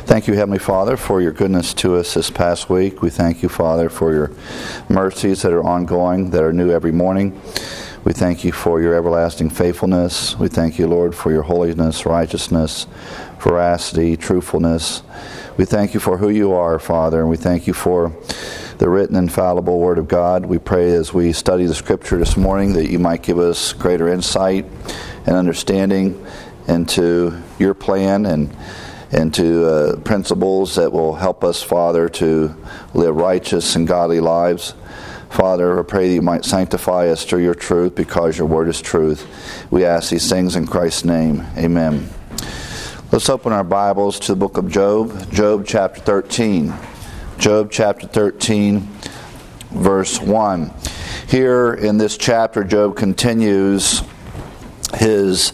Thank you, Heavenly Father, for your goodness to us this past week. We thank you, Father, for your mercies that are ongoing, that are new every morning. We thank you for your everlasting faithfulness. We thank you, Lord, for your holiness, righteousness, veracity, truthfulness. We thank you for who you are, Father, and we thank you for the written, infallible Word of God. We pray as we study the Scripture this morning that you might give us greater insight and understanding into your plan and to principles that will help us, Father, to live righteous and godly lives. Father, I pray that you might sanctify us through your truth because your word is truth. We ask these things in Christ's name. Amen. Let's open our Bibles to the book of Job, Job chapter 13. Job chapter 13, verse 1. Here in this chapter, Job continues his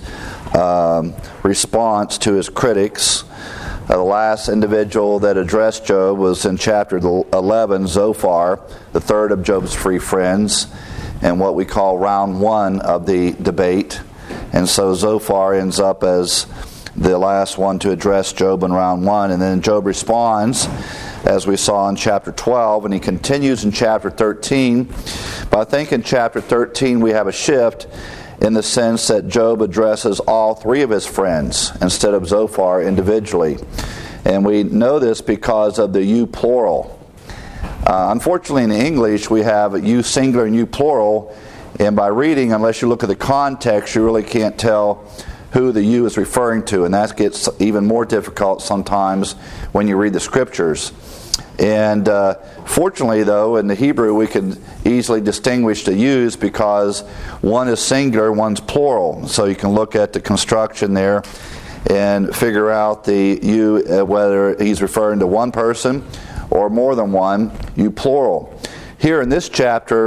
response to his critics. The last individual that addressed Job was in chapter 11, Zophar, the third of Job's three friends, and what we call round one of the debate. And so Zophar ends up as the last one to address Job in round one. And then Job responds, as we saw in chapter 12, and he continues in chapter 13. But I think in chapter 13 we have a shift in the sense that Job addresses all three of his friends instead of Zophar individually. And we know this because of the you plural. Unfortunately in English we have you singular and you plural, and by reading, unless you look at the context, you really can't tell who the you is referring to, and that gets even more difficult sometimes when you read the Scriptures. And fortunately, though, in the Hebrew we can easily distinguish the yous because one is singular, one's plural. So you can look at the construction there and figure out the you, whether he's referring to one person or more than one, you plural. Here in this chapter,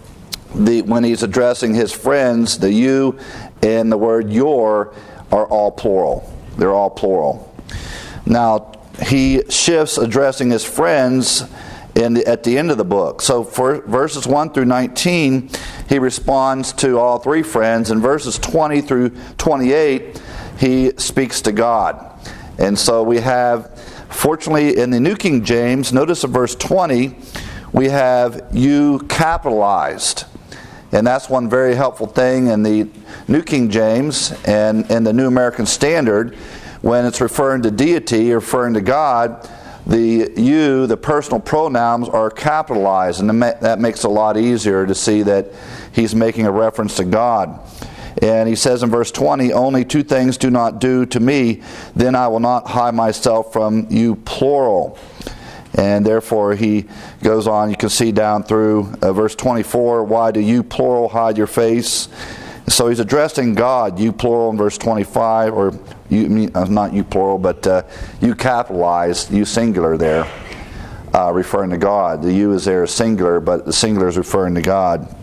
when he's addressing his friends, the you and the word your are all plural. They're all plural. Now, he shifts addressing his friends at the end of the book. So for verses 1 through 19, he responds to all three friends. In verses 20 through 28, he speaks to God. And so we have, fortunately in the New King James, notice in verse 20, we have you capitalized. And that's one very helpful thing in the New King James and in the New American Standard. When it's referring to deity, referring to God, the you, the personal pronouns, are capitalized. And that makes it a lot easier to see that he's making a reference to God. And he says in verse 20, only two things do not do to me, then I will not hide myself from you, plural. And therefore he goes on, you can see down through verse 24, why do you, plural, hide your face? So he's addressing God, you plural, in verse 25, or you, not you plural, but you capitalized, you singular there, referring to God. The you is there singular, but the singular is referring to God.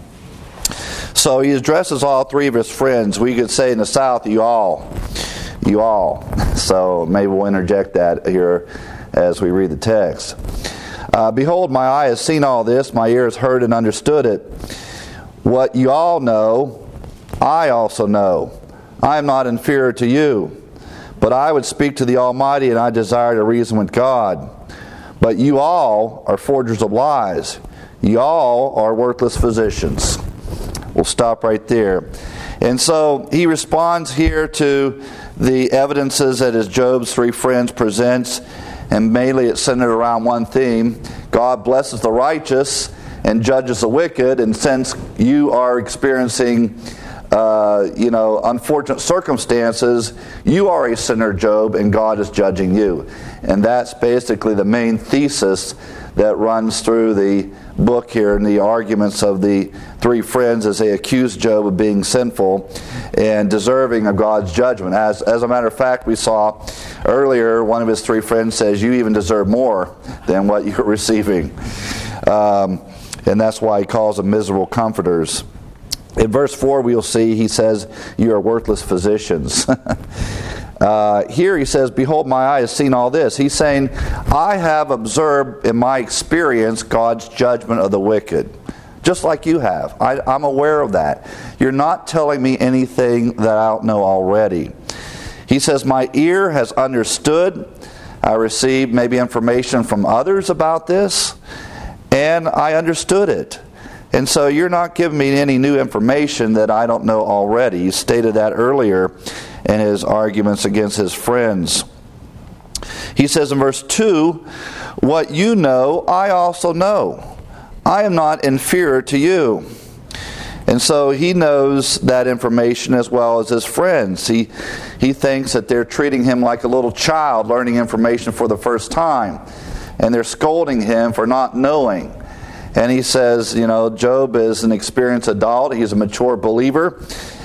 So he addresses all three of his friends. We could say in the South, you all. So maybe we'll interject that here as we read the text. Behold, my eye has seen all this, my ear has heard and understood it. What you all know, I also know. I am not inferior to you, but I would speak to the Almighty, and I desire to reason with God. But you all are forgers of lies. You all are worthless physicians. We'll stop right there. And so he responds here to the evidences that his Job's three friends presents, and mainly it's centered around one theme. God blesses the righteous and judges the wicked, and since you are experiencing unfortunate circumstances, you are a sinner, Job, and God is judging you. And that's basically the main thesis that runs through the book here in the arguments of the three friends as they accuse Job of being sinful and deserving of God's judgment. As a matter of fact, we saw earlier one of his three friends says, you even deserve more than what you're receiving. And that's why he calls them miserable comforters. In verse 4 we'll see he says, you are worthless physicians. Here he says, behold, my eye has seen all this. He's saying, I have observed in my experience God's judgment of the wicked. Just like you have. I'm aware of that. You're not telling me anything that I don't know already. He says, my ear has understood I received maybe information from others about this, and I understood it. And so you're not giving me any new information that I don't know already. He stated that earlier in his arguments against his friends. He says in verse 2, "What you know, I also know. I am not inferior to you." And so he knows that information as well as his friends. He thinks that they're treating him like a little child learning information for the first time. And they're scolding him for not knowing. And he says, Job is an experienced adult. He's a mature believer.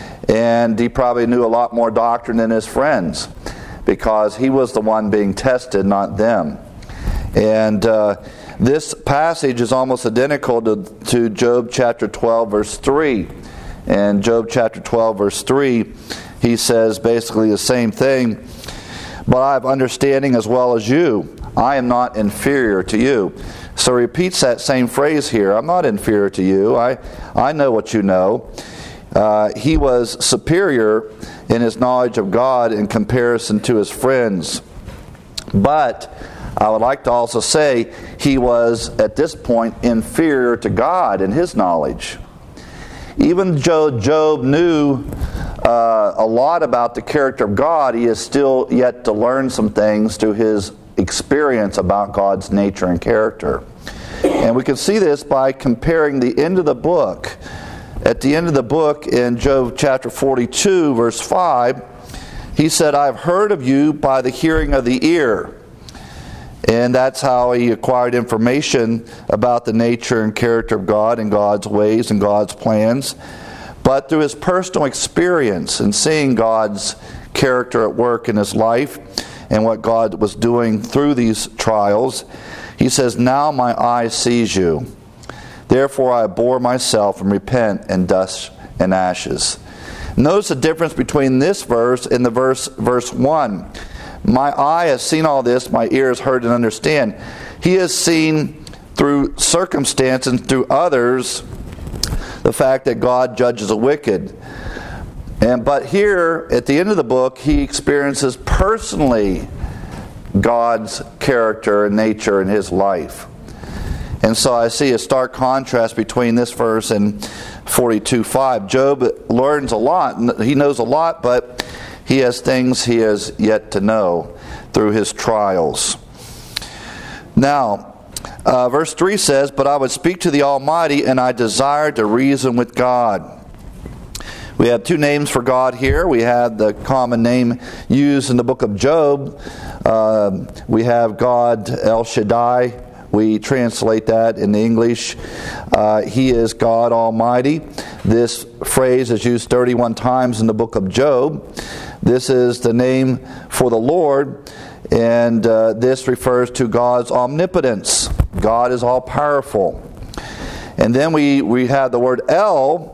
And he probably knew a lot more doctrine than his friends, because he was the one being tested, not them. And this passage is almost identical to Job chapter 12, verse 3. And Job chapter 12, verse 3, he says basically the same thing. "But I have understanding as well as you. I am not inferior to you." So he repeats that same phrase here. I'm not inferior to you. I know what you know. He was superior in his knowledge of God in comparison to his friends. But I would like to also say he was, at this point, inferior to God in his knowledge. Even Job knew a lot about the character of God. He is still yet to learn some things through his experience about God's nature and character. And we can see this by comparing the end of the book. At the end of the book in Job chapter 42, verse 5, he said, "I've heard of you by the hearing of the ear." And that's how he acquired information about the nature and character of God and God's ways and God's plans. But through his personal experience and seeing God's character at work in his life and what God was doing through these trials, he says, "Now my eye sees you. Therefore I abhor myself and repent in dust and ashes." Notice the difference between this verse and the verse 1. My eye has seen all this, my ear has heard and understand. He has seen through circumstance and through others the fact that God judges the wicked. But here, at the end of the book, he experiences personally God's character and nature in his life. And so I see a stark contrast between this verse and 42:5. Job learns a lot. He knows a lot, but he has things he has yet to know through his trials. Now, verse 3 says, "But I would speak to the Almighty, and I desired to reason with God." We have two names for God here. We have the common name used in the book of Job. We have God El Shaddai. We translate that in English. He is God Almighty. This phrase is used 31 times in the book of Job. This is the name for the Lord, and this refers to God's omnipotence. God is all-powerful. And then we have the word El,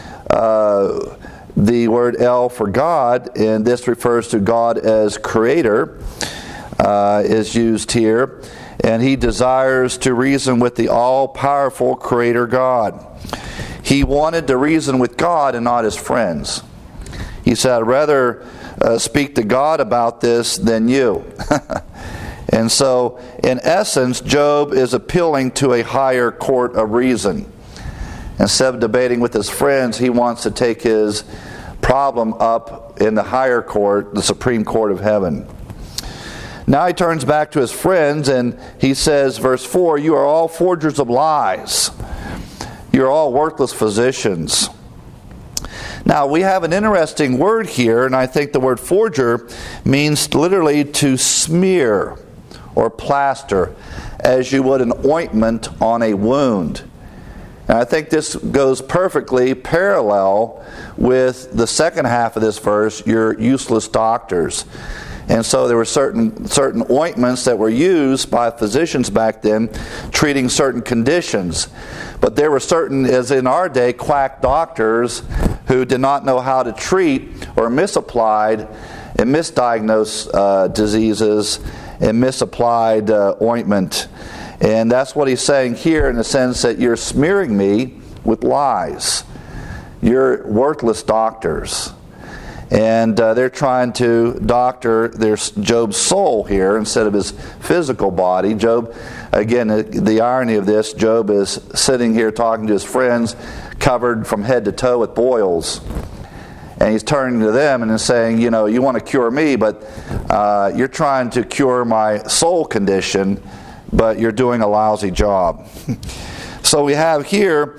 the word El for God, and this refers to God as creator, is used here. And he desires to reason with the all-powerful creator God. He wanted to reason with God and not his friends. He said, "I'd rather speak to God about this than you." And so, in essence, Job is appealing to a higher court of reason. Instead of debating with his friends, he wants to take his problem up in the higher court, the Supreme Court of heaven. Now he turns back to his friends and he says, verse 4, "You are all forgers of lies. You're all worthless physicians." Now we have an interesting word here, and I think the word forger means literally to smear or plaster, as you would an ointment on a wound. And I think this goes perfectly parallel with the second half of this verse, "You're useless doctors." And so there were certain ointments that were used by physicians back then treating certain conditions. But there were certain, as in our day, quack doctors who did not know how to treat or misapplied and misdiagnosed diseases and misapplied ointment. And that's what he's saying here, in the sense that you're smearing me with lies. You're worthless doctors. And they're trying to doctor Job's soul here instead of his physical body. Job, again, the irony of this, Job is sitting here talking to his friends, covered from head to toe with boils. And he's turning to them and is saying, you want to cure me, but you're trying to cure my soul condition, but you're doing a lousy job. So we have here,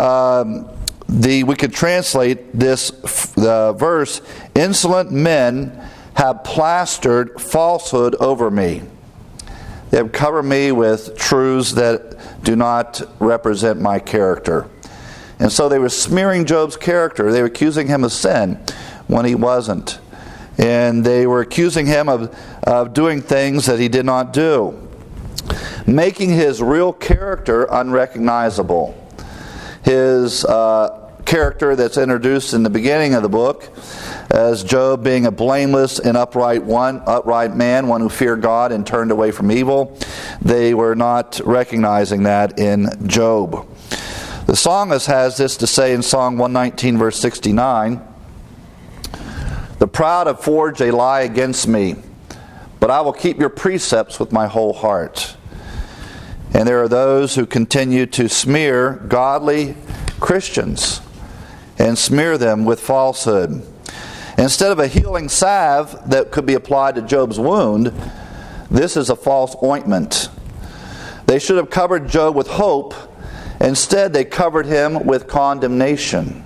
we could translate this verse, insolent men have plastered falsehood over me. They have covered me with truths that do not represent my character. And so they were smearing Job's character. They were accusing him of sin when he wasn't. And they were accusing him of doing things that he did not do, making his real character unrecognizable. His character that's introduced in the beginning of the book as Job being a blameless and upright man, one who feared God and turned away from evil. They were not recognizing that in Job. The psalmist has this to say in Psalm 119, verse 69, "The proud have forged a lie against me, but I will keep your precepts with my whole heart." And there are those who continue to smear godly Christians and smear them with falsehood. Instead of a healing salve that could be applied to Job's wound, this is a false ointment. They should have covered Job with hope. Instead, they covered him with condemnation.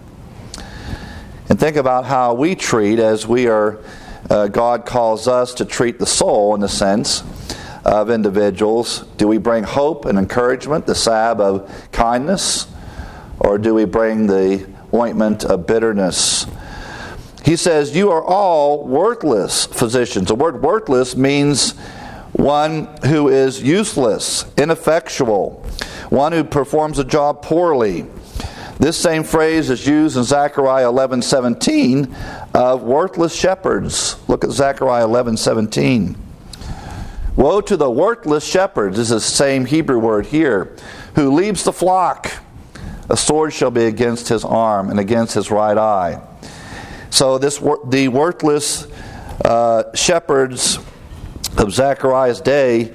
And think about how we treat, as we are, God calls us to treat the soul in the sense of individuals. Do we bring hope and encouragement, the salve of kindness, or do we bring the ointment of bitterness? He says, "You are all worthless physicians." The word worthless means one who is useless, ineffectual, one who performs a job poorly. This same phrase is used in Zechariah 11:17 of worthless shepherds. Look at Zechariah 11:17. "Woe to the worthless shepherds," this is the same Hebrew word here, "who leaves the flock. A sword shall be against his arm and against his right eye." So the worthless shepherds of Zechariah's day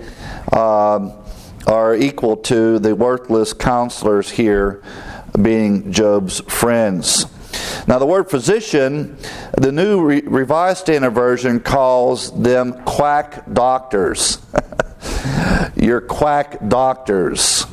are equal to the worthless counselors here, being Job's friends. Now the word physician, the New Revised Standard Version calls them quack doctors. You're quack doctors.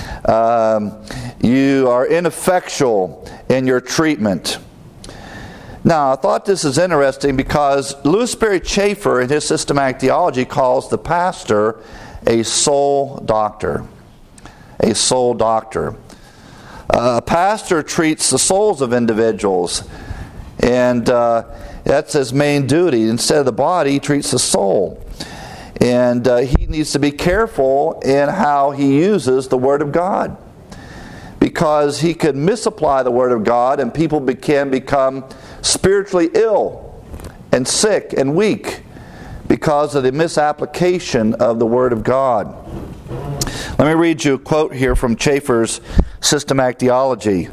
You are ineffectual in your treatment. Now, I thought this is interesting because Louis Sperry Chafer in his systematic theology calls the pastor a soul doctor. A soul doctor. A pastor treats the souls of individuals, and that's his main duty. Instead of the body, he treats the soul. And he needs to be careful in how he uses the Word of God, because he could misapply the Word of God and people can become spiritually ill and sick and weak because of the misapplication of the Word of God. Let me read you a quote here from Chafer's Systematic Theology.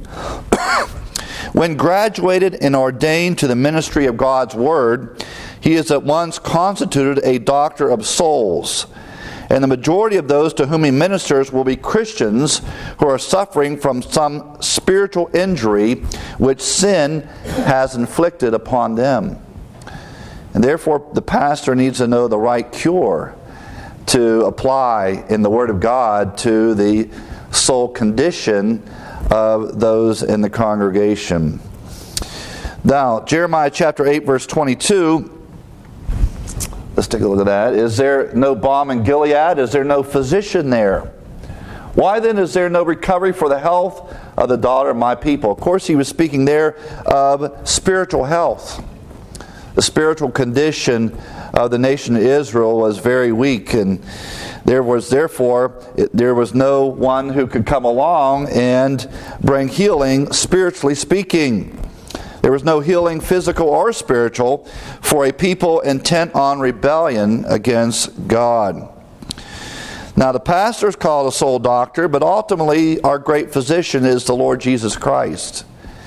"When graduated and ordained to the ministry of God's Word, he is at once constituted a doctor of souls. And the majority of those to whom he ministers will be Christians who are suffering from some spiritual injury which sin has inflicted upon them." And therefore, the pastor needs to know the right cure to apply in the Word of God to the soul condition of those in the congregation. Now, Jeremiah chapter 8, verse 22. Let's take a look at that. "Is there no balm in Gilead? Is there no physician there? Why then is there no recovery for the health of the daughter of my people?" Of course, he was speaking there of spiritual health. The spiritual condition of the nation of Israel was very weak, and there was no one who could come along and bring healing, spiritually speaking. There was no healing, physical or spiritual, for a people intent on rebellion against God. Now, the pastor is called a soul doctor, but ultimately our great physician is the Lord Jesus Christ.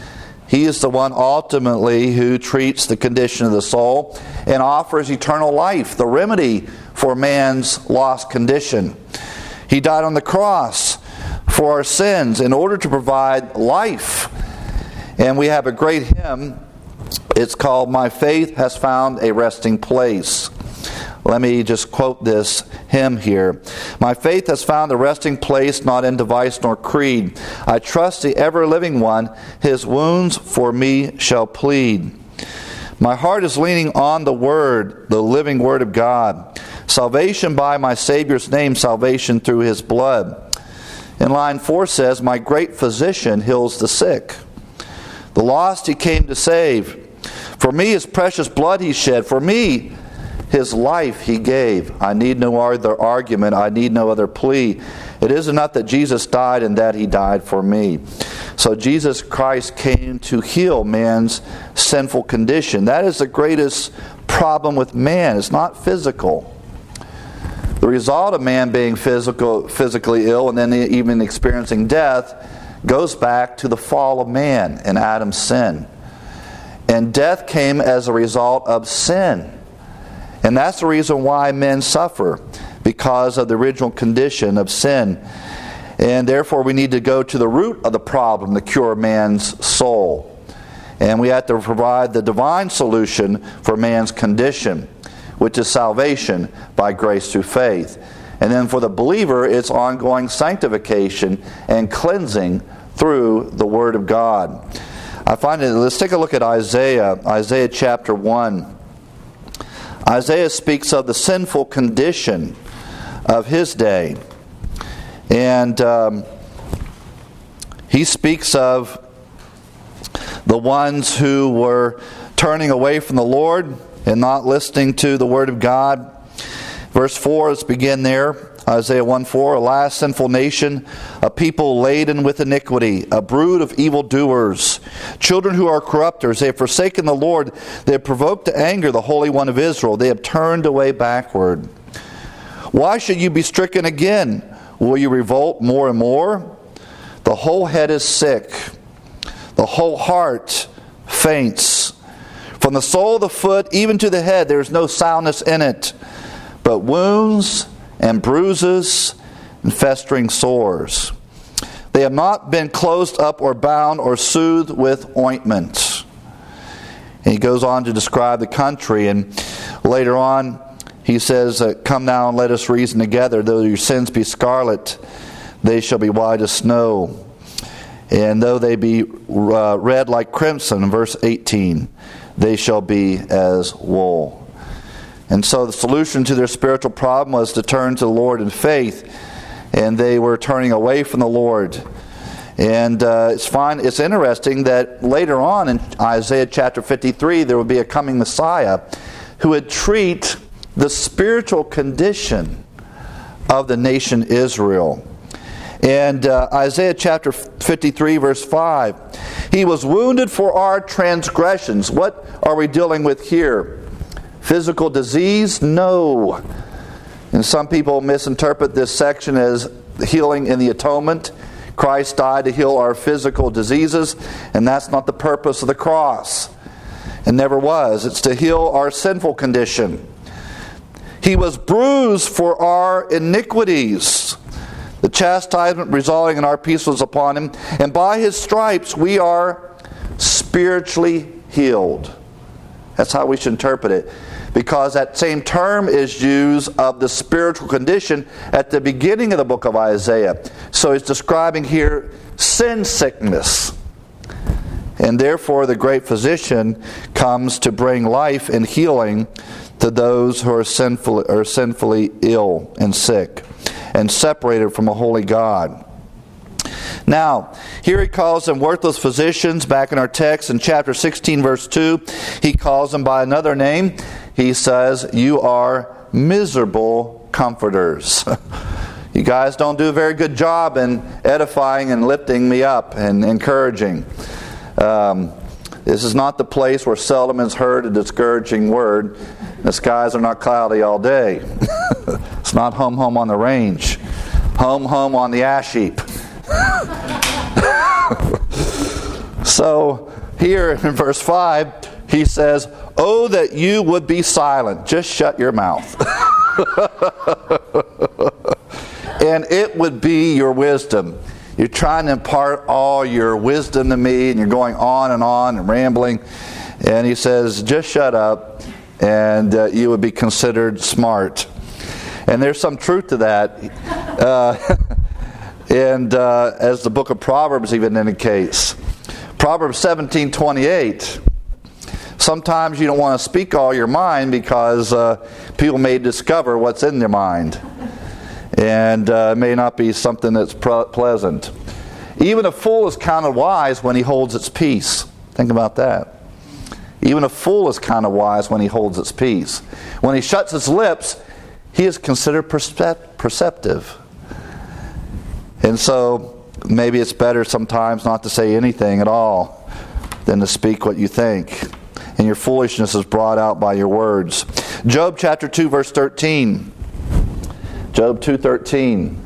He is the one ultimately who treats the condition of the soul and offers eternal life, the remedy for man's lost condition. He died on the cross for our sins in order to provide life. And we have a great hymn. It's called, "My Faith Has Found a Resting Place." Let me just quote this hymn here. "My faith has found a resting place, not in device nor creed. I trust the ever-living one, his wounds for me shall plead. My heart is leaning on the Word, the living Word of God. Salvation by my Savior's name, salvation through his blood." And line 4 says, "My great physician heals the sick. The lost he came to save. For me his precious blood he shed. For me his life he gave. I need no other argument. I need no other plea. It is enough that Jesus died and that he died for me." So Jesus Christ came to heal man's sinful condition. That is the greatest problem with man. It's not physical. The result of man being physically ill and then even experiencing death goes back to the fall of man and Adam's sin. And death came as a result of sin. And that's the reason why men suffer, because of the original condition of sin. And therefore we need to go to the root of the problem to cure man's soul. And we have to provide the divine solution for man's condition, which is salvation by grace through faith. And then for the believer, it's ongoing sanctification and cleansing through the Word of God. I find it, let's take a look at Isaiah chapter 1. Isaiah speaks of the sinful condition of his day. And he speaks of the ones who were turning away from the Lord and not listening to the Word of God. Verse 4, let's begin there. Isaiah 1:4, "Alas, sinful nation, a people laden with iniquity, a brood of evildoers, children who are corrupters. They have forsaken the Lord. They have provoked to anger the Holy One of Israel. They have turned away backward. Why should you be stricken again? Will you revolt more and more? The whole head is sick. The whole heart faints. From the sole of the foot even to the head, there is no soundness in it, but wounds and bruises and festering sores. They have not been closed up or bound or soothed with ointment." And he goes on to describe the country, and later on he says, "Come now and let us reason together. Though your sins be scarlet, they shall be white as snow. And though they be red like crimson," in verse 18, "they shall be as wool." And so the solution to their spiritual problem was to turn to the Lord in faith. And they were turning away from the Lord. And it's interesting that later on in Isaiah chapter 53, there would be a coming Messiah who would treat the spiritual condition of the nation Israel. And Isaiah chapter 53 verse 5, "He was wounded for our transgressions." What are we dealing with here? Physical disease? No. And some people misinterpret this section as healing in the atonement. Christ died to heal our physical diseases, and that's not the purpose of the cross. It never was. It's to heal our sinful condition. "He was bruised for our iniquities. The chastisement resulting in our peace was upon him, and by his stripes we are spiritually healed." That's how we should interpret it. Because that same term is used of the spiritual condition at the beginning of the book of Isaiah. So he's describing here sin sickness. And therefore the great physician comes to bring life and healing to those who are sinfully ill and sick and separated from a holy God. Now, here he calls them worthless physicians. Back in our text in chapter 16 verse 2, he calls them by another name. He says, "You are miserable comforters." You guys don't do a very good job in edifying and lifting me up and encouraging. This is not the place where seldom is heard a discouraging word. The skies are not cloudy all day. It's not home, home on the range. Home, home on the ash heap. So here in verse 5, he says, "Oh, that you would be silent. Just shut your mouth." And it would be your wisdom. You're trying to impart all your wisdom to me, and you're going on and rambling. And he says, just shut up, and you would be considered smart. And there's some truth to that. As the book of Proverbs even indicates. Proverbs 17:28. Sometimes you don't want to speak all your mind because people may discover what's in their mind. And it may not be something that's pleasant. Even a fool is counted wise when he holds its peace. Think about that. Even a fool is counted wise when he holds its peace. When he shuts his lips, he is considered perceptive. And so maybe it's better sometimes not to say anything at all than to speak what you think. And your foolishness is brought out by your words. Job chapter 2 verse 13. Job 2:13.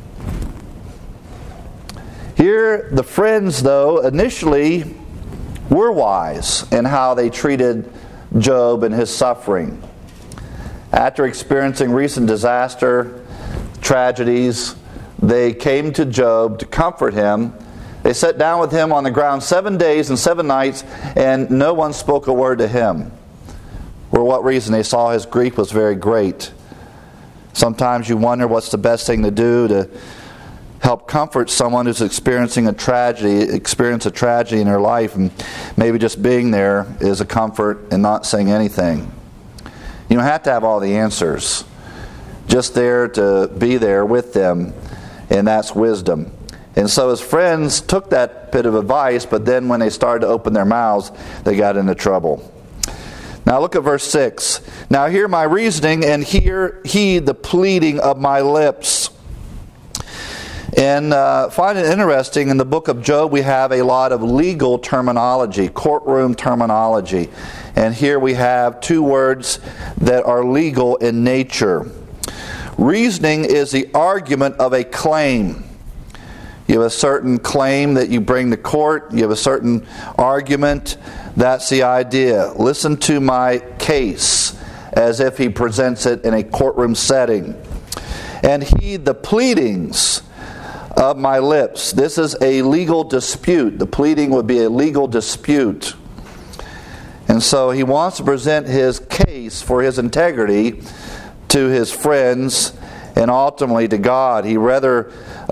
Here the friends, though, initially were wise in how they treated Job and his suffering. After experiencing recent disaster, tragedies, they came to Job to comfort him. They sat down with him on the ground 7 days and 7 nights, and no one spoke a word to him. For what reason? They saw his grief was very great. Sometimes you wonder what's the best thing to do to help comfort someone who's experiencing a tragedy in their life, and maybe just being there is a comfort and not saying anything. You don't have to have all the answers. Just there to be there with them, and that's wisdom. And so his friends took that bit of advice, but then when they started to open their mouths, they got into trouble. Now look at verse 6. Now hear my reasoning, and heed the pleading of my lips. And find it interesting, in the book of Job we have a lot of legal terminology, courtroom terminology. And here we have 2 words that are legal in nature. Reasoning is the argument of a claim. You have a certain claim that you bring to court. You have a certain argument. That's the idea. Listen to my case, as if he presents it in a courtroom setting. And heed the pleadings of my lips. This is a legal dispute. The pleading would be a legal dispute. And so he wants to present his case for his integrity to his friends and ultimately to God. He refers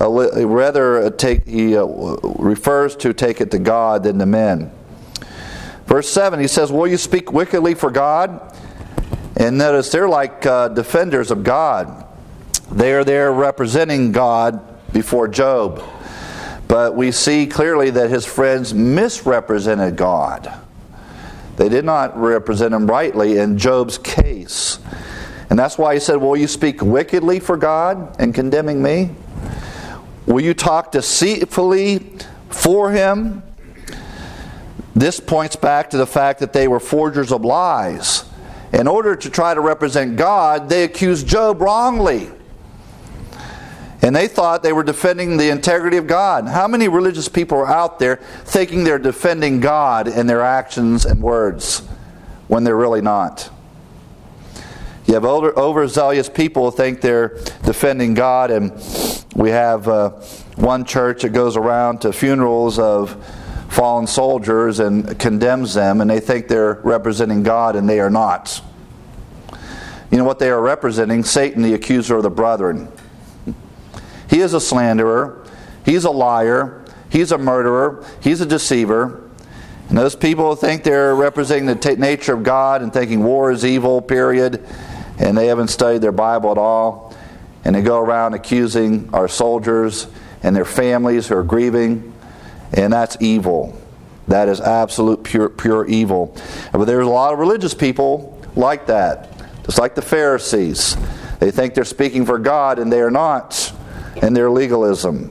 to take it to God than to men. Verse 7, he says, will you speak wickedly for God? And notice they're like defenders of God. They are there representing God before Job. But we see clearly that his friends misrepresented God. They did not represent him rightly in Job's case. And that's why he said, will you speak wickedly for God in condemning me? Will you talk deceitfully for him? This points back to the fact that they were forgers of lies. In order to try to represent God, they accused Job wrongly. And they thought they were defending the integrity of God. How many religious people are out there thinking they're defending God in their actions and words when they're really not? You have overzealous people who think they're defending God, and we have one church that goes around to funerals of fallen soldiers and condemns them, and they think they're representing God, and they are not. You know what they are representing? Satan, the accuser of the brethren. He is a slanderer. He's a liar. He's a murderer. He's a deceiver. And those people think they're representing the nature of God and thinking war is evil, period. And they haven't studied their Bible at all. And they go around accusing our soldiers and their families who are grieving. And that's evil. That is absolute pure evil. But there's a lot of religious people like that. Just like the Pharisees. They think they're speaking for God and they are not. And their legalism.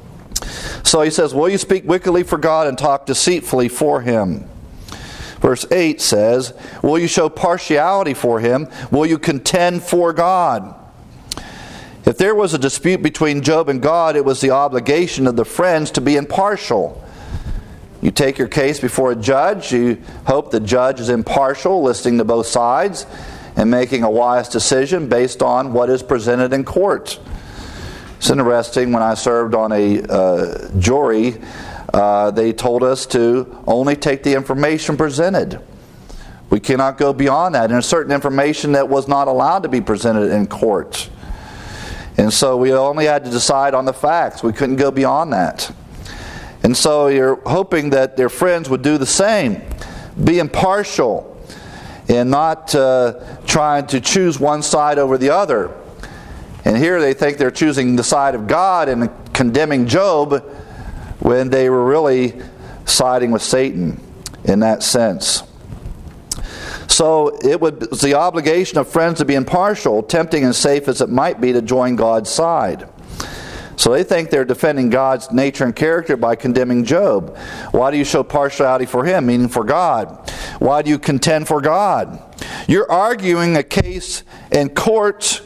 So he says, will you speak wickedly for God and talk deceitfully for him? Verse 8 says, will you show partiality for him? Will you contend for God? If there was a dispute between Job and God, it was the obligation of the friends to be impartial. You take your case before a judge. You hope the judge is impartial, listening to both sides, and making a wise decision based on what is presented in court. It's interesting, when I served on a jury, they told us to only take the information presented. We cannot go beyond that. And there's certain information that was not allowed to be presented in court. And so we only had to decide on the facts. We couldn't go beyond that. And so you're hoping that their friends would do the same. Be impartial and not trying to choose one side over the other. And here they think they're choosing the side of God and condemning Job when they were really siding with Satan in that sense. So it was the obligation of friends to be impartial, tempting and safe as it might be to join God's side. So they think they're defending God's nature and character by condemning Job. Why do you show partiality for him, meaning for God? Why do you contend for God? You're arguing a case in court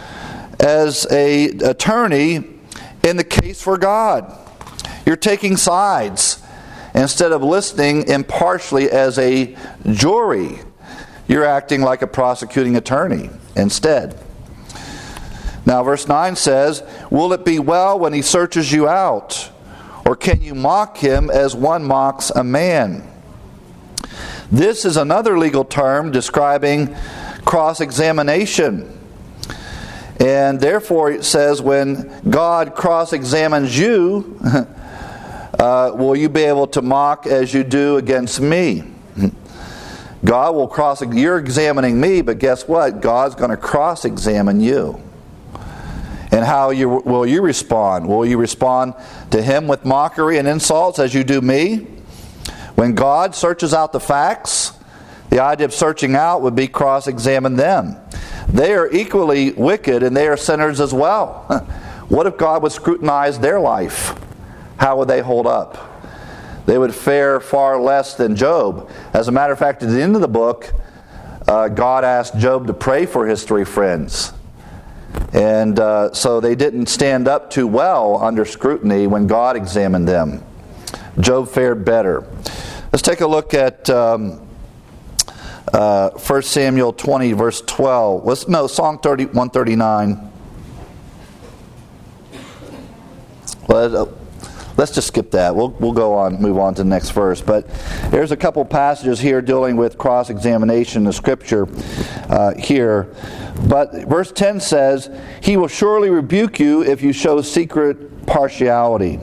as an attorney in the case for God. You're taking sides instead of listening impartially as a jury. You're acting like a prosecuting attorney instead. Now verse 9 says, "Will it be well when he searches you out? Or can you mock him as one mocks a man?" This is another legal term describing cross-examination. And therefore it says, when God cross-examines you, will you be able to mock as you do against me? God will you're examining me, but guess what? God's going to cross-examine you. And how will you respond? Will you respond to him with mockery and insults as you do me? When God searches out the facts, the idea of searching out would be cross-examine them. They are equally wicked and they are sinners as well. What if God would scrutinize their life? How would they hold up? They would fare far less than Job. As a matter of fact, at the end of the book, God asked Job to pray for his three friends. And so they didn't stand up too well under scrutiny when God examined them. Job fared better. Let's take a look at 1 Samuel 20, verse 12. Psalm 139. Well, let's just skip that. We'll go on, move on to the next verse. But there's a couple passages here dealing with cross-examination in the Scripture here. But verse 10 says, "He will surely rebuke you if you show secret partiality."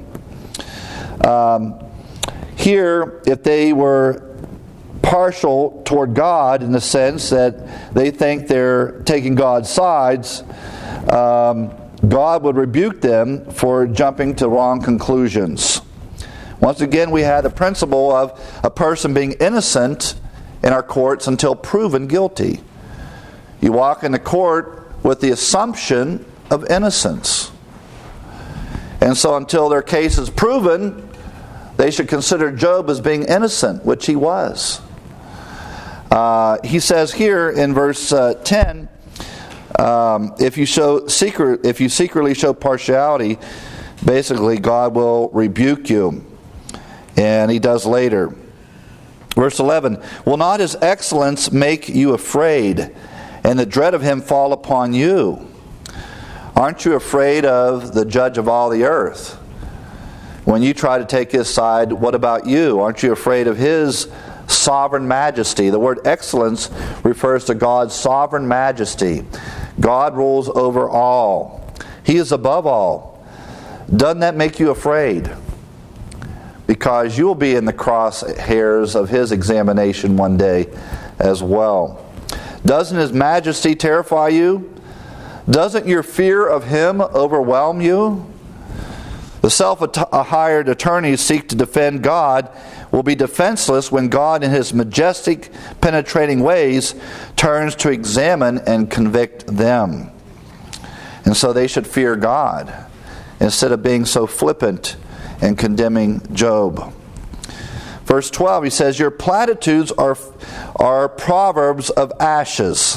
Here, if they were partial toward God in the sense that they think they're taking God's sides, God would rebuke them for jumping to wrong conclusions. Once again, we had the principle of a person being innocent in our courts until proven guilty. You walk into court with the assumption of innocence. And so until their case is proven, they should consider Job as being innocent, which he was. He says here in verse 10, if you secretly show partiality, basically God will rebuke you. And he does later. Verse 11, "Will not his excellence make you afraid, and the dread of him fall upon you?" Aren't you afraid of the judge of all the earth? When you try to take his side, what about you? Aren't you afraid of his sovereign majesty? The word excellence refers to God's sovereign majesty. God rules over all. He is above all. Doesn't that make you afraid? Because you'll be in the crosshairs of his examination one day as well. Doesn't his majesty terrify you? Doesn't your fear of him overwhelm you? The self-hired attorneys seek to defend God will be defenseless when God in his majestic, penetrating ways turns to examine and convict them. And so they should fear God instead of being so flippant and condemning Job. Verse 12, he says, "Your platitudes are proverbs of ashes.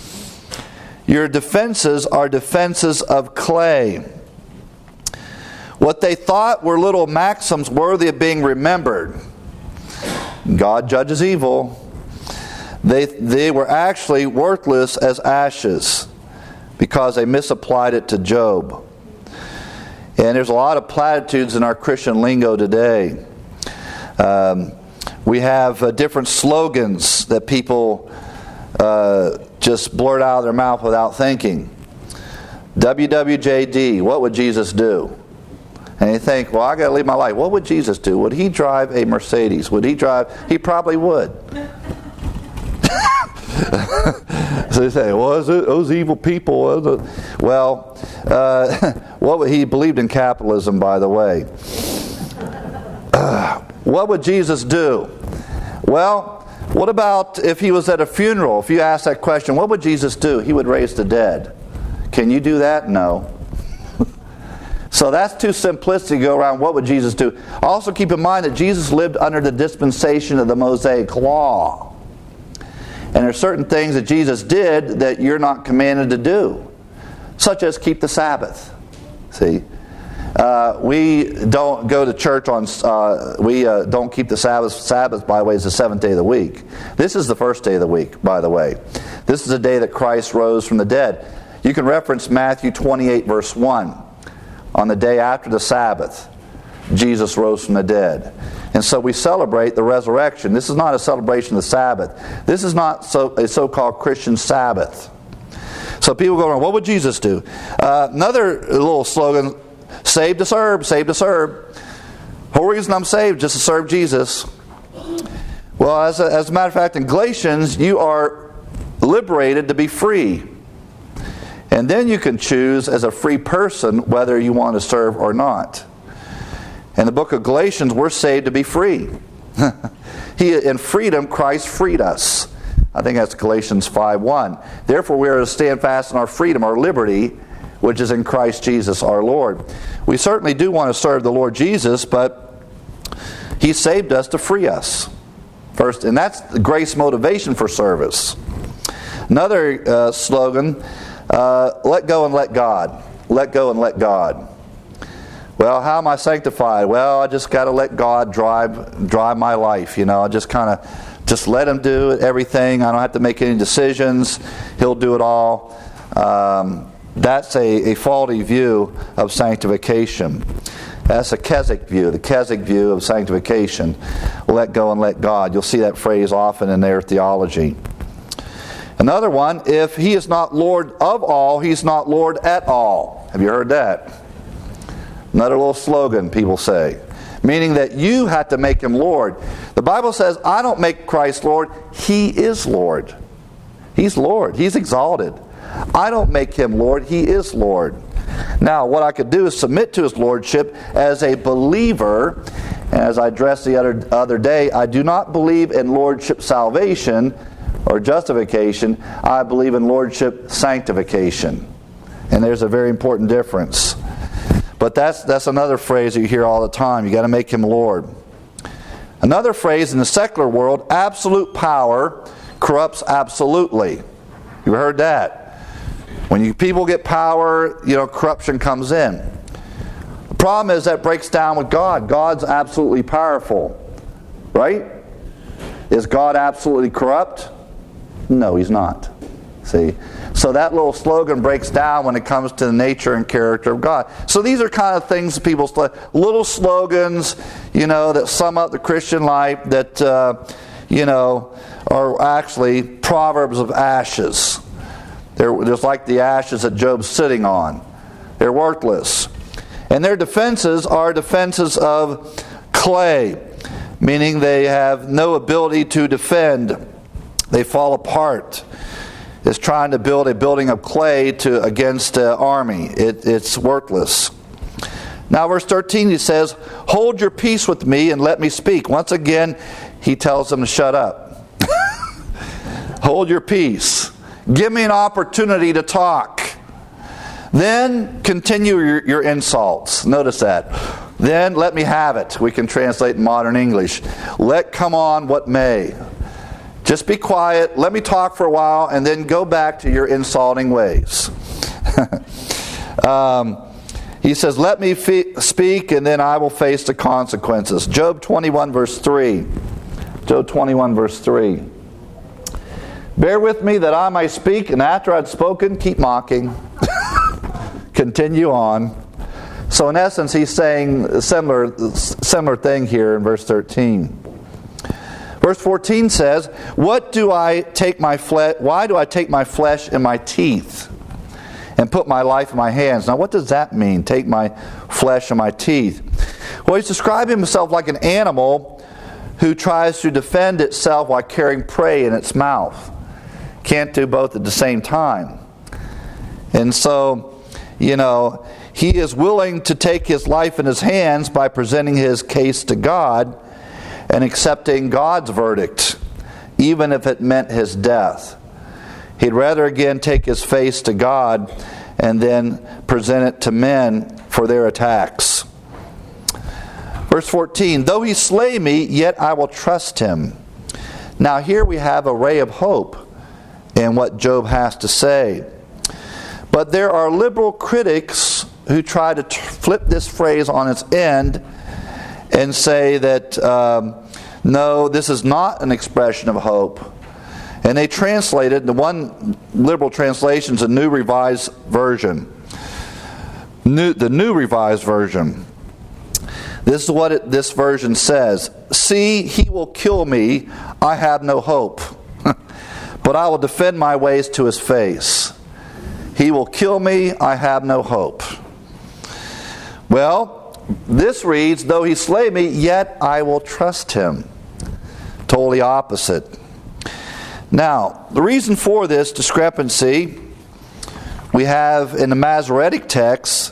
Your defenses are defenses of clay." What they thought were little maxims worthy of being remembered. God judges evil. They were actually worthless as ashes because they misapplied it to Job. And there's a lot of platitudes in our Christian lingo today. We have different slogans that people just blurt out of their mouth without thinking. WWJD, what would Jesus do? And you think, well, I got to leave my life. What would Jesus do? Would he drive a Mercedes? Would he drive? He probably would. So they say, well, those evil people. Well, he believed in capitalism, by the way. What would Jesus do? Well, what about if he was at a funeral? If you ask that question, what would Jesus do? He would raise the dead. Can you do that? No. So that's too simplistic to go around, what would Jesus do? Also keep in mind that Jesus lived under the dispensation of the Mosaic Law. And there are certain things that Jesus did that you're not commanded to do, such as keep the Sabbath. See? We don't go to church on, we don't keep the Sabbath. Sabbath, by the way, is the seventh day of the week. This is the first day of the week, by the way. This is the day that Christ rose from the dead. You can reference Matthew 28, verse 1. On the day after the Sabbath, Jesus rose from the dead. And so we celebrate the resurrection. This is not a celebration of the Sabbath. This is not a so-called Christian Sabbath. So people go around, what would Jesus do? Another little slogan, saved to serve, saved to serve. Whole reason I'm saved, just to serve Jesus. Well, as a matter of fact, in Galatians, you are liberated to be free. And then you can choose as a free person whether you want to serve or not. In the book of Galatians, we're saved to be free. In freedom, Christ freed us. I think that's Galatians 5:1. Therefore, we are to stand fast in our freedom, our liberty, which is in Christ Jesus our Lord. We certainly do want to serve the Lord Jesus, but He saved us to free us. First, and that's the grace motivation for service. Another slogan, let go and let God. Let go and let God. Well, how am I sanctified? Well, I just got to let God drive my life. I just kind of just let Him do everything. I don't have to make any decisions. He'll do it all. That's a faulty view of sanctification. That's a Keswick view, the Keswick view of sanctification. Let go and let God. You'll see that phrase often in their theology. Another one, if He is not Lord of all, He's not Lord at all. Have you heard that? Another little slogan people say. Meaning that you have to make Him Lord. The Bible says, I don't make Christ Lord. He is Lord. He's Lord. He's exalted. I don't make Him Lord. He is Lord. Now, what I could do is submit to His Lordship as a believer. And as I addressed the other day, I do not believe in Lordship salvation or justification. I believe in Lordship sanctification. And there's a very important difference. But that's another phrase that you hear all the time. You got to make Him Lord. Another phrase in the secular world, absolute power corrupts absolutely. You've heard that. When people get power, corruption comes in. The problem is that breaks down with God. God's absolutely powerful. Right? Is God absolutely corrupt? No, He's not. See? So that little slogan breaks down when it comes to the nature and character of God. So these are kind of things that people, little slogans, that sum up the Christian life that, are actually proverbs of ashes. They're just like the ashes that Job's sitting on. They're worthless. And their defenses are defenses of clay, meaning they have no ability to defend. They fall apart. It's trying to build a building of clay against an army. It's worthless. Now verse 13 he says, hold your peace with me and let me speak. Once again, he tells them to shut up. Hold your peace. Give me an opportunity to talk. Then continue your insults. Notice that. Then let me have it. We can translate in modern English. Let come on what may. Just be quiet, let me talk for a while, and then go back to your insulting ways. He says, let me speak and then I will face the consequences. Job 21 verse 3. Job 21 verse 3. Bear with me that I may speak, and after I'd spoken, keep mocking. Continue on. So in essence, he's saying a similar thing here in verse 13. Verse 14 says, why do I take my flesh in my teeth and put my life in my hands? Now what does that mean, take my flesh in my teeth? Well, he's describing himself like an animal who tries to defend itself while carrying prey in its mouth. Can't do both at the same time. And so, he is willing to take his life in his hands by presenting his case to God and accepting God's verdict, even if it meant his death. He'd rather again take his face to God and then present it to men for their attacks. Verse 14, though he slay me, yet I will trust him. Now here we have a ray of hope in what Job has to say. But there are liberal critics who try to flip this phrase on its end and say that, no, this is not an expression of hope. And they translated, the one liberal translation is a New Revised Version. The New Revised Version. This is what this version says. See, he will kill me, I have no hope. But I will defend my ways to his face. He will kill me, I have no hope. Well, this reads, though he slay me, yet I will trust him. Totally opposite. Now, the reason for this discrepancy, we have in the Masoretic text,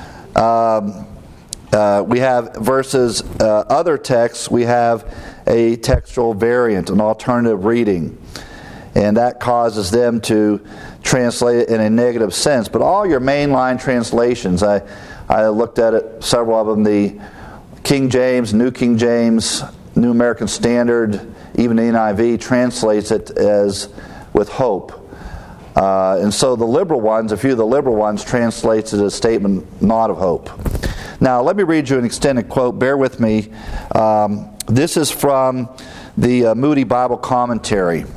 we have versus other texts, we have a textual variant, an alternative reading. And that causes them to translate it in a negative sense. But all your mainline translations, I looked at it, several of them, the King James, New King James, New American Standard, even the NIV translates it as with hope. And so the liberal ones, a few of the liberal ones, translates it as a statement not of hope. Now, let me read you an extended quote. Bear with me. This is from the Moody Bible Commentary.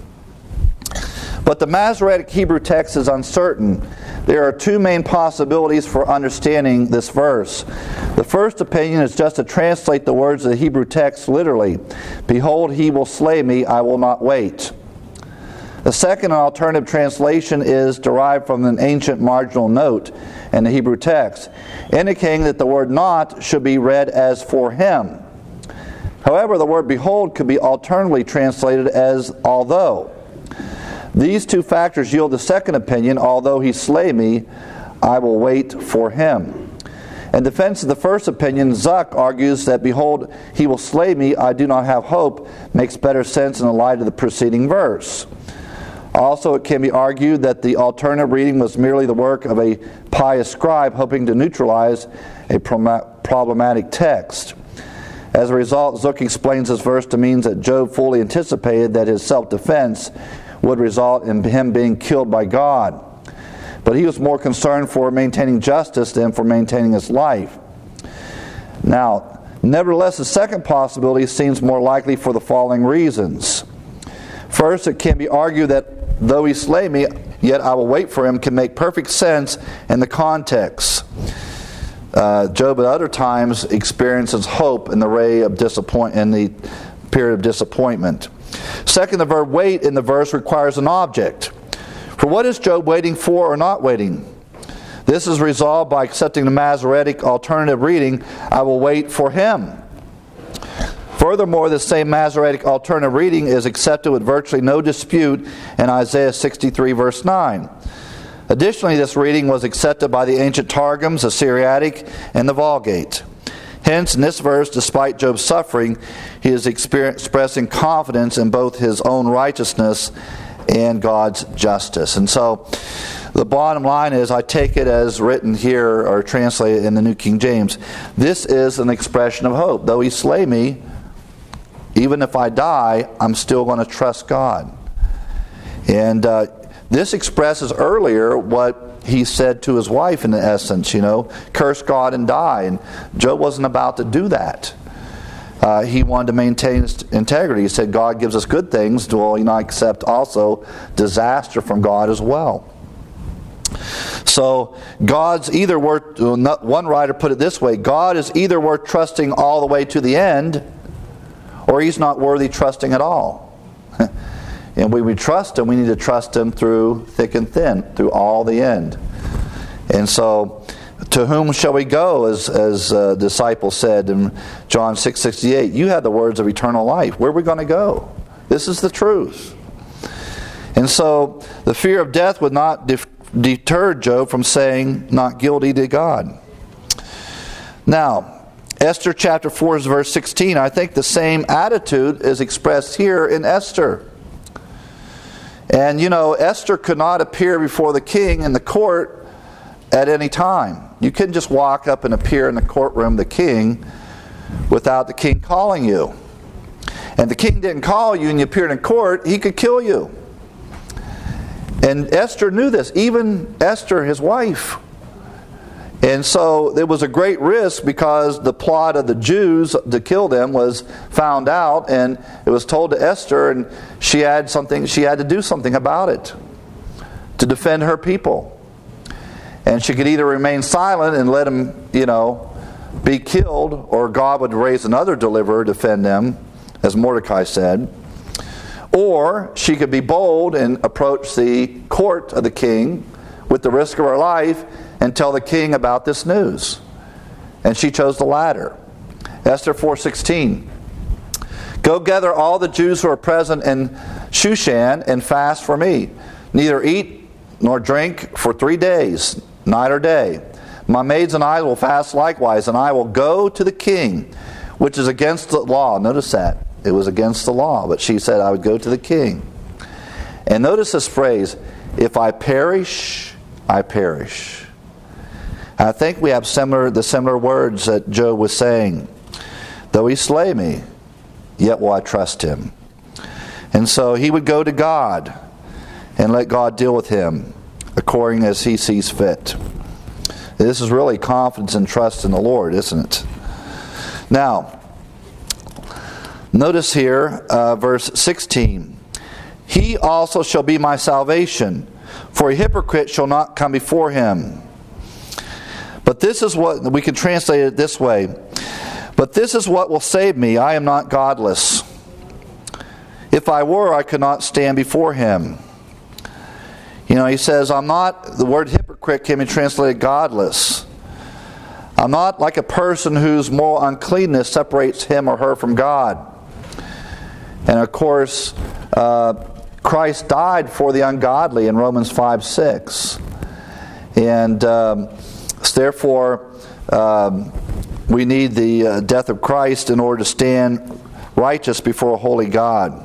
But the Masoretic Hebrew text is uncertain. There are two main possibilities for understanding this verse. The first opinion is just to translate the words of the Hebrew text literally. Behold, he will slay me, I will not wait. The second and alternative translation is derived from an ancient marginal note in the Hebrew text, indicating that the word not should be read as for him. However, the word behold could be alternatively translated as although. These two factors yield the second opinion, although he slay me, I will wait for him. In defense of the first opinion, Zuck argues that, behold, he will slay me, I do not have hope, makes better sense in the light of the preceding verse. Also, it can be argued that the alternative reading was merely the work of a pious scribe hoping to neutralize a problematic text. As a result, Zuck explains this verse to mean that Job fully anticipated that his self-defense would result in him being killed by God. But he was more concerned for maintaining justice than for maintaining his life. Now, nevertheless, the second possibility seems more likely for the following reasons. First, it can be argued that though he slay me, yet I will wait for him can make perfect sense in the context. Job at other times experiences hope in the period of disappointment. Second, the verb wait in the verse requires an object. For what is Job waiting for or not waiting? This is resolved by accepting the Masoretic alternative reading, I will wait for him. Furthermore, the same Masoretic alternative reading is accepted with virtually no dispute in Isaiah 63 verse 9. Additionally, this reading was accepted by the ancient Targums, the Syriatic, and the Vulgate. Hence, in this verse, despite Job's suffering, he is expressing confidence in both his own righteousness and God's justice. And so, the bottom line is, I take it as written here or translated in the New King James. This is an expression of hope. Though he slay me, even if I die, I'm still going to trust God. And this expresses earlier what he said to his wife, in essence, curse God and die. And Job wasn't about to do that. He wanted to maintain his integrity. He said, God gives us good things, will he not accept also disaster from God as well? So God's either worth, one writer put it this way, God is either worth trusting all the way to the end, or he's not worthy trusting at all. And when we trust him, we need to trust him through thick and thin, through all the end. And so, to whom shall we go, as disciples said in John 6:68, you have the words of eternal life. Where are we going to go? This is the truth. And so, the fear of death would not deter Job from saying not guilty to God. Now, Esther chapter 4 verse 16, I think the same attitude is expressed here in Esther. And Esther could not appear before the king in the court at any time. You couldn't just walk up and appear in the courtroom of the king without the king calling you. And the king didn't call you and you appeared in court, he could kill you. And Esther knew this, even Esther, his wife. And so it was a great risk because the plot of the Jews to kill them was found out, and it was told to Esther, and she had to do something about it to defend her people. And she could either remain silent and let them, be killed, or God would raise another deliverer to defend them, as Mordecai said. Or she could be bold and approach the court of the king with the risk of her life and tell the king about this news. And she chose the latter. Esther 4:16. Go gather all the Jews who are present in Shushan and fast for me. Neither eat nor drink for 3 days, night or day. My maids and I will fast likewise, and I will go to the king, which is against the law. Notice that. It was against the law, but she said I would go to the king. And notice this phrase, if I perish, I perish. I think we have the similar words that Job was saying. Though he slay me, yet will I trust him. And so he would go to God and let God deal with him according as he sees fit. This is really confidence and trust in the Lord, isn't it? Now, notice here, verse 16. He also shall be my salvation, for a hypocrite shall not come before him. But this is what, we can translate it this way. But this is what will save me. I am not godless. If I were, I could not stand before him. He says, I'm not, the word hypocrite can be translated godless. I'm not like a person whose moral uncleanness separates him or her from God. And of course, Christ died for the ungodly in Romans 5:6. And therefore, we need the death of Christ in order to stand righteous before a holy God.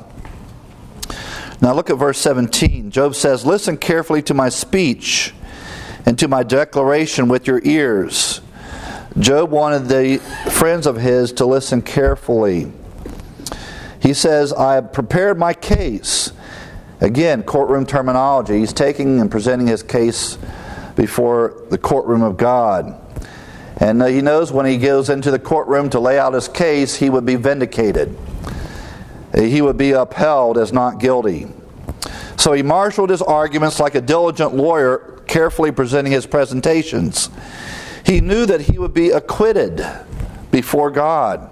Now look at verse 17. Job says, listen carefully to my speech and to my declaration with your ears. Job wanted the friends of his to listen carefully. He says, I have prepared my case. Again, courtroom terminology. He's taking and presenting his case before the courtroom of God. And he knows when he goes into the courtroom to lay out his case, he would be vindicated. He would be upheld as not guilty. So he marshaled his arguments like a diligent lawyer, carefully presenting his presentations. He knew that he would be acquitted before God.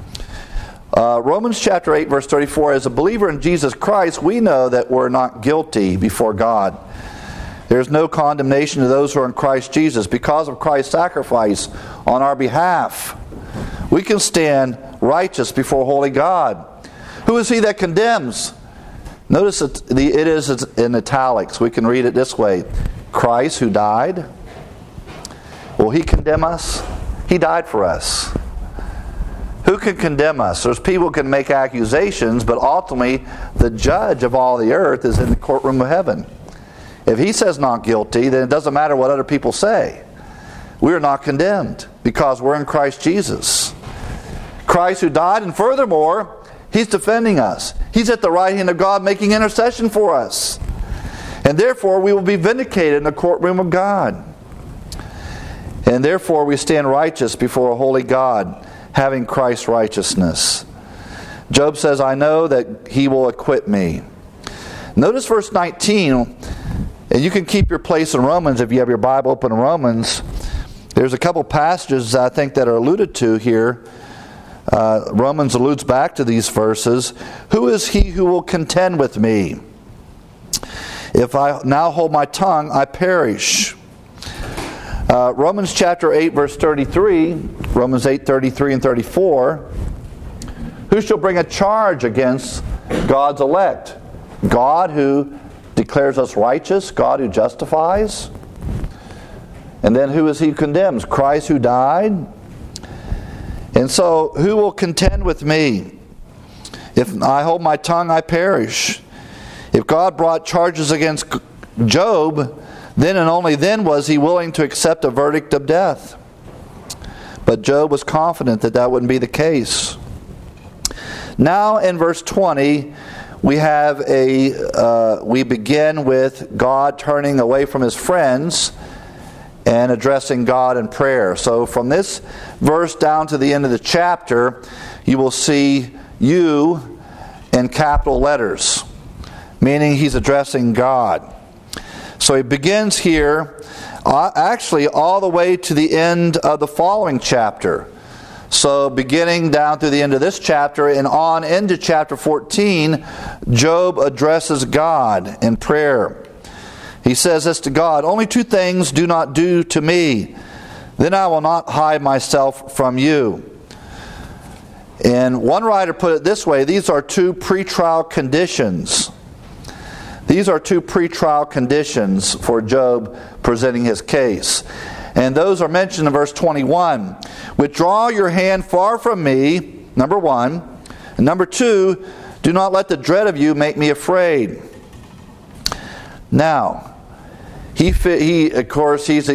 Romans chapter 8, verse 34, as a believer in Jesus Christ, we know that we're not guilty before God. There's no condemnation to those who are in Christ Jesus. Because of Christ's sacrifice on our behalf, we can stand righteous before holy God. Who is he that condemns? Notice it is in italics. We can read it this way. Christ who died. Will he condemn us? He died for us. Who can condemn us? There's people who can make accusations, but ultimately the judge of all the earth is in the courtroom of heaven. If he says not guilty, then it doesn't matter what other people say. We are not condemned because we're in Christ Jesus. Christ who died, and furthermore, he's defending us. He's at the right hand of God making intercession for us. And therefore we will be vindicated in the courtroom of God. And therefore we stand righteous before a holy God, having Christ's righteousness. Job says, I know that he will acquit me. Notice verse 19, and you can keep your place in Romans if you have your Bible open in Romans. There's a couple passages I think that are alluded to here. Romans alludes back to these verses. Who is he who will contend with me? If I now hold my tongue, I perish. Romans chapter 8, verse 33, Romans 8, 33 and 34. Who shall bring a charge against God's elect? God who declares us righteous, God who justifies. And then who is he who condemns? Christ who died. And so, who will contend with me? If I hold my tongue, I perish. If God brought charges against Job, then and only then was he willing to accept a verdict of death. But Job was confident that that wouldn't be the case. Now in verse 20, we have we begin with God turning away from his friends and addressing God in prayer. So from this verse down to the end of the chapter, you will see you in capital letters, meaning he's addressing God. So he begins here, actually all the way to the end of the following chapter. So beginning down through the end of this chapter and on into chapter 14, Job addresses God in prayer. He says this to God, only two things do not do to me, then I will not hide myself from you. And one writer put it this way, these are two pretrial conditions. These are two pretrial conditions for Job presenting his case. And those are mentioned in verse 21. Withdraw your hand far from me, number one. And number two, do not let the dread of you make me afraid. Now, he of course, he's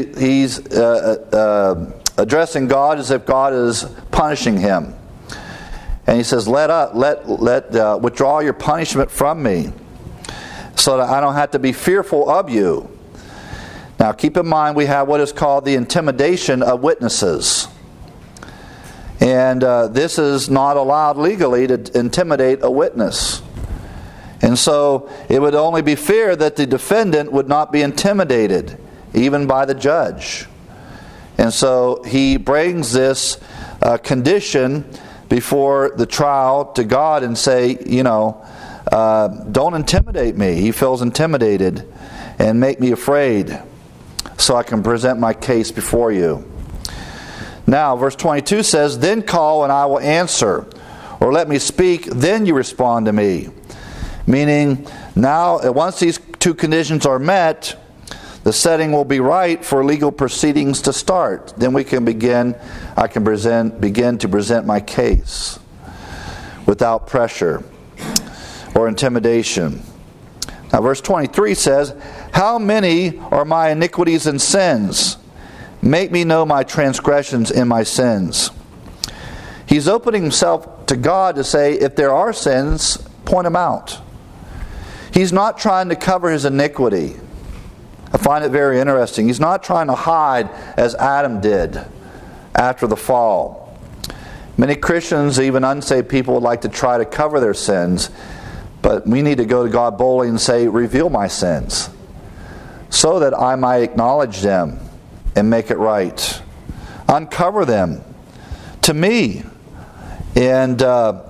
addressing God as if God is punishing him. And he says, withdraw your punishment from me, so that I don't have to be fearful of you. Now keep in mind we have what is called the intimidation of witnesses. And this is not allowed legally to intimidate a witness. And so it would only be fair that the defendant would not be intimidated, even by the judge. And so he brings this condition before the trial to God and say, don't intimidate me. He feels intimidated and make me afraid so I can present my case before you. Now, verse 22 says, then call and I will answer. Or let me speak, then you respond to me. Meaning, now, once these two conditions are met, the setting will be right for legal proceedings to start. Then we can begin to present my case without pressure or intimidation. Now verse 23 says, how many are my iniquities and sins? Make me know my transgressions and my sins. He's opening himself to God to say, if there are sins, point them out. He's not trying to cover his iniquity. I find it very interesting. He's not trying to hide as Adam did after the fall. Many Christians, even unsaved people, would like to try to cover their sins. But we need to go to God boldly and say, reveal my sins, so that I might acknowledge them and make it right. Uncover them to me. And, of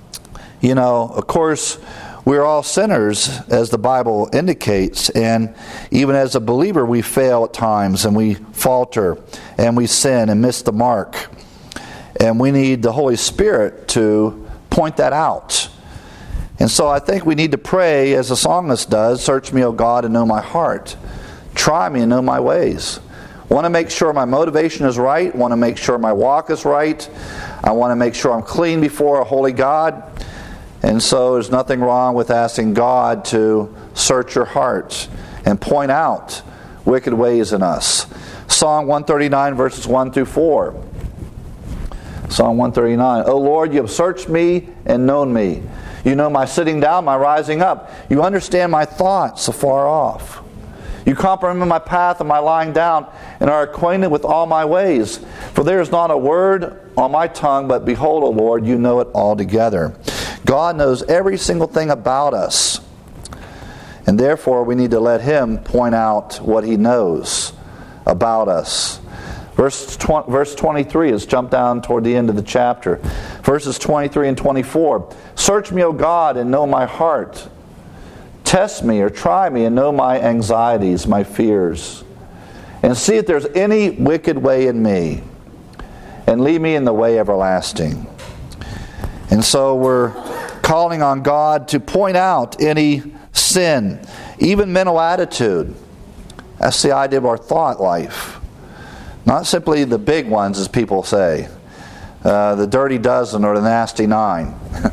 course, we're all sinners, as the Bible indicates. And even as a believer, we fail at times, and we falter, and we sin and miss the mark. And we need the Holy Spirit to point that out. And so I think we need to pray, as the psalmist does, search me, O God, and know my heart. Try me and know my ways. Want to make sure my motivation is right. Want to make sure my walk is right. I want to make sure I'm clean before a holy God. And so there's nothing wrong with asking God to search your heart and point out wicked ways in us. Psalm 139, verses 1 through 4. Psalm 139. O Lord, you have searched me and known me. You know my sitting down, my rising up. You understand my thoughts afar off. You comprehend my path and my lying down, and are acquainted with all my ways. For there is not a word on my tongue, but behold, O Lord, you know it altogether. God knows every single thing about us. And therefore, we need to let Him point out what He knows about us. Verse 23 is jumped down toward the end of the chapter. Verses 23 and 24. Search me, O God, and know my heart. Test me or try me and know my anxieties, my fears. And see if there's any wicked way in me. And lead me in the way everlasting. And so we're calling on God to point out any sin, even mental attitude. That's the idea of our thought life. Not simply the big ones, as people say. The dirty dozen or the nasty nine.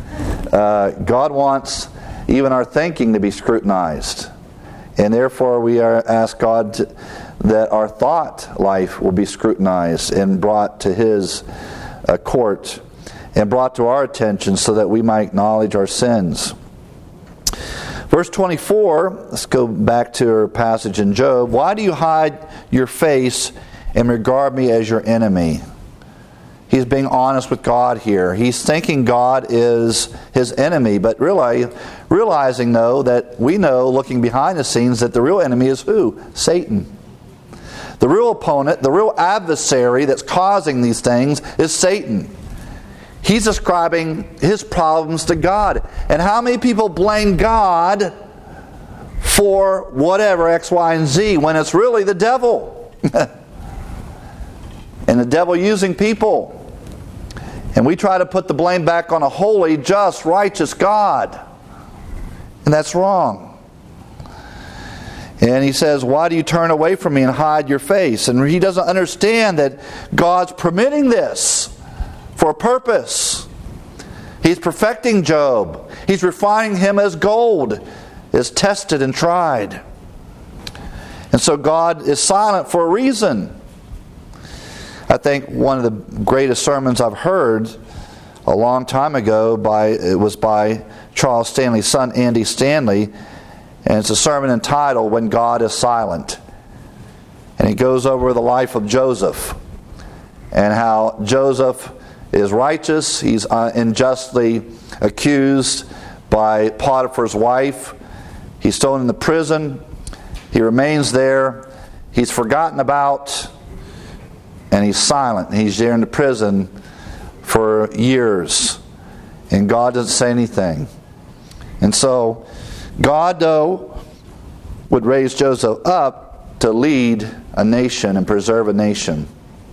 God wants even our thinking to be scrutinized. And therefore we ask God that our thought life will be scrutinized and brought to His court and brought to our attention so that we might acknowledge our sins. Verse 24, let's go back to our passage in Job. Why do you hide your face and regard me as your enemy? He's being honest with God here. He's thinking God is his enemy, but realizing, though, that we know, looking behind the scenes, that the real enemy is who? Satan. The real opponent, the real adversary that's causing these things is Satan. He's ascribing his problems to God. And how many people blame God for whatever, X, Y, and Z, when it's really the devil? And the devil using people. And we try to put the blame back on a holy, just, righteous God. And that's wrong. And he says, why do you turn away from me and hide your face? And he doesn't understand that God's permitting this for a purpose. He's perfecting Job. He's refining him as gold is tested and tried. And so God is silent for a reason. I think one of the greatest sermons I've heard a long time ago was by Charles Stanley's son, Andy Stanley. And it's a sermon entitled, When God is Silent. And he goes over the life of Joseph and how Joseph is righteous. He's unjustly accused by Potiphar's wife. He's thrown in the prison. He remains there. He's forgotten about. And he's silent. He's there in the prison for years. And God doesn't say anything. And so, God, though, would raise Joseph up to lead a nation and preserve a nation.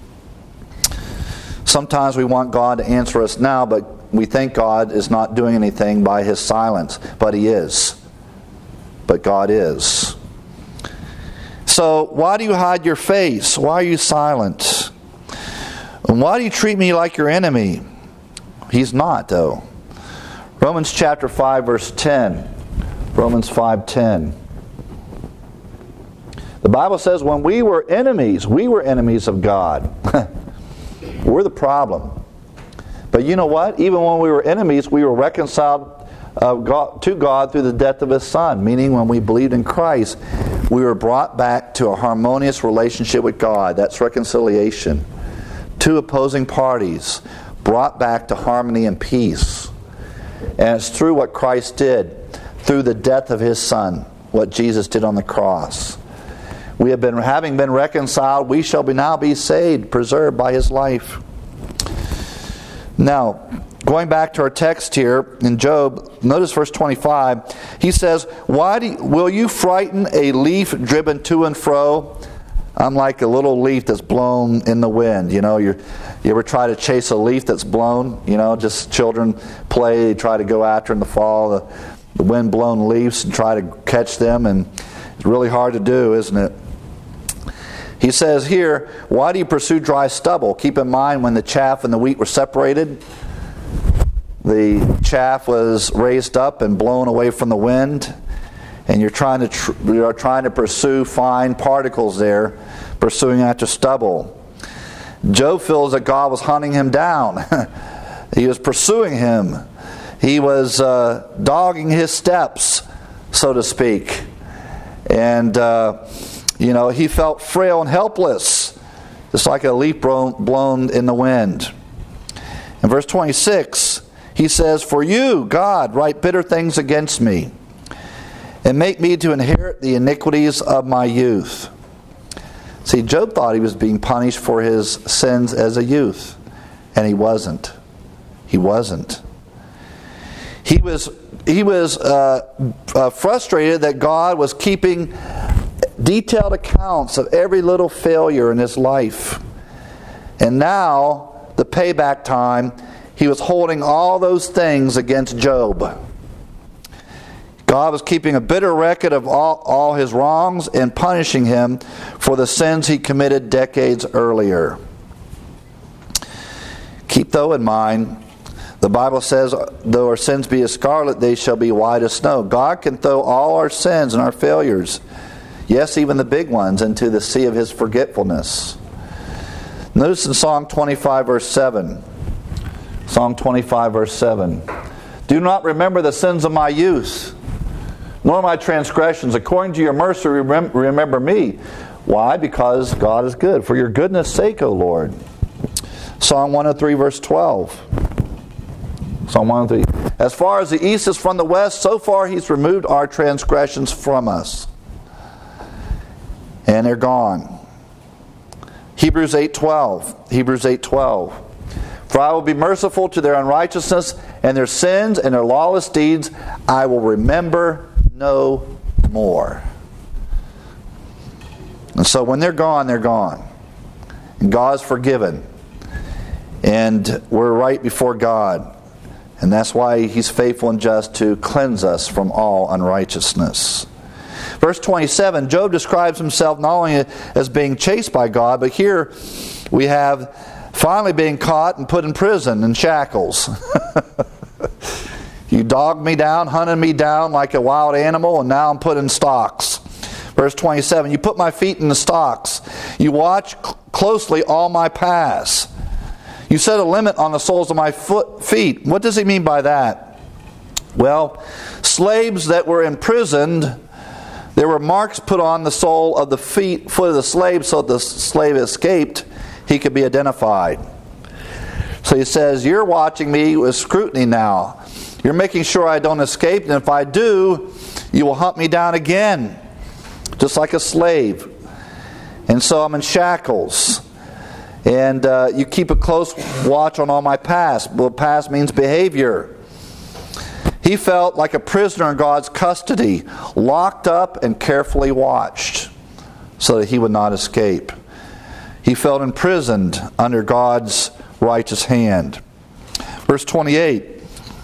Sometimes we want God to answer us now, but we think God is not doing anything by His silence. But He is. But God is. So, why do you hide your face? Why are you silent? And why do you treat me like your enemy? He's not, though. Romans chapter 5, verse 10. Romans 5:10. The Bible says when we were enemies of God. We're the problem. But you know what? Even when we were enemies, we were reconciled to God through the death of His Son. Meaning when we believed in Christ, we were brought back to a harmonious relationship with God. That's reconciliation. Two opposing parties brought back to harmony and peace. And it's through what Christ did, through the death of His Son, what Jesus did on the cross. We have been, having been reconciled, we shall now be saved, preserved by His life. Now, going back to our text here in Job, notice verse 25. He says, will you frighten a leaf driven to and fro? I'm like a little leaf that's blown in the wind. You know, you ever try to chase a leaf that's blown? You know, just children play, they try to go after in the fall the wind-blown leaves and try to catch them, and it's really hard to do, isn't it? He says here, why do you pursue dry stubble? Keep in mind when the chaff and the wheat were separated, the chaff was raised up and blown away from the wind. And you're trying to pursue fine particles there, pursuing after stubble. Job feels that God was hunting him down. He was pursuing him. He was dogging his steps, so to speak. And, he felt frail and helpless, just like a leaf blown in the wind. In verse 26, he says, "For you, God, write bitter things against me, and make me to inherit the iniquities of my youth." See, Job thought he was being punished for his sins as a youth, and he wasn't. He wasn't. He was frustrated that God was keeping detailed accounts of every little failure in his life. And now, the payback time, he was holding all those things against Job. God was keeping a bitter record of all his wrongs and punishing him for the sins he committed decades earlier. Keep though in mind, the Bible says, though our sins be as scarlet, they shall be white as snow. God can throw all our sins and our failures, yes, even the big ones, into the sea of his forgetfulness. Notice in Psalm 25, verse 7. Psalm 25, verse 7. "Do not remember the sins of my youth, nor my transgressions. According to your mercy, remember me." Why? Because God is good. "For your goodness' sake, O Lord." Psalm 103, verse 12. Psalm 103. "As far as the east is from the west, so far he's removed our transgressions from us." And they're gone. Hebrews 8:12. Hebrews 8:12. "For I will be merciful to their unrighteousness, and their sins and their lawless deeds I will remember no more." And so when they're gone, they're gone. And God's forgiven. And we're right before God. And that's why he's faithful and just to cleanse us from all unrighteousness. Verse 27, Job describes himself not only as being chased by God, but here we have finally being caught and put in prison in shackles. "You dogged me down, hunted me down like a wild animal, and now I'm put in stocks." Verse 27, "You put my feet in the stocks. You watch closely all my paths. You set a limit on the soles of my feet." What does he mean by that? Well, slaves that were imprisoned, there were marks put on the sole of the foot of the slave, so if the slave escaped, he could be identified. So he says, "You're watching me with scrutiny now. You're making sure I don't escape, and if I do, you will hunt me down again, just like a slave. And so I'm in shackles. And you keep a close watch on all my past." Well, past means behavior. He felt like a prisoner in God's custody, locked up and carefully watched so that he would not escape. He felt imprisoned under God's righteous hand. Verse 28.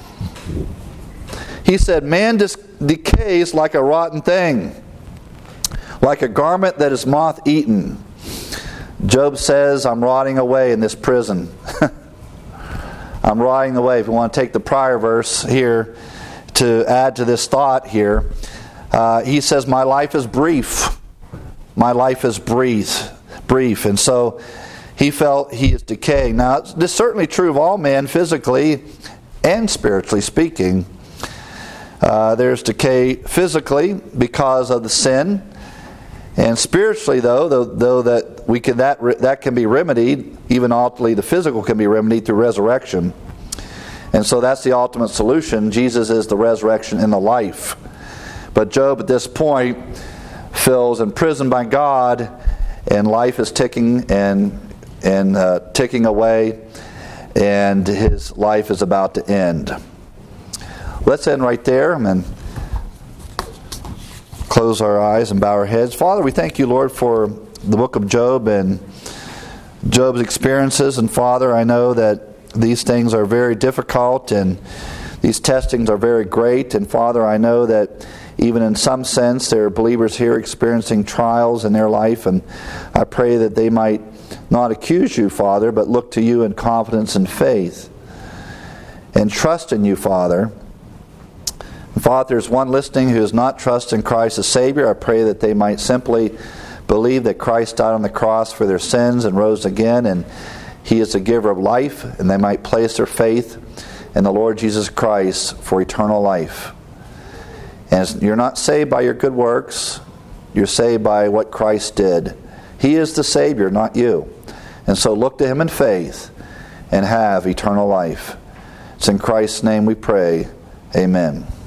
He said, "Man decays like a rotten thing, like a garment that is moth-eaten." Job says, "I'm rotting away in this prison." I'm rotting away. If you want to take the prior verse here to add to this thought here, he says, "My life is brief. My life is brief." And so he felt he is decaying. Now, this is certainly true of all men, physically and spiritually speaking. There's decay physically because of the sin. And spiritually, though that we can that can be remedied, even ultimately the physical can be remedied through resurrection. And so that's the ultimate solution. Jesus is the resurrection and the life. But Job at this point feels imprisoned by God, and life is ticking and ticking away, and his life is about to end. Let's end right there and close our eyes and bow our heads. Father, we thank you, Lord, for the book of Job and Job's experiences. And Father, I know that these things are very difficult and these testings are very great. And Father, I know that even in some sense there are believers here experiencing trials in their life. And I pray that they might not accuse you, Father, but look to you in confidence and faith and trust in you, Father. Father, there's one listening who does not trust in Christ as Savior. I pray that they might simply believe that Christ died on the cross for their sins and rose again, and He is the giver of life, and they might place their faith in the Lord Jesus Christ for eternal life. And you're not saved by your good works. You're saved by what Christ did. He is the Savior, not you. And so look to Him in faith and have eternal life. It's in Christ's name we pray. Amen.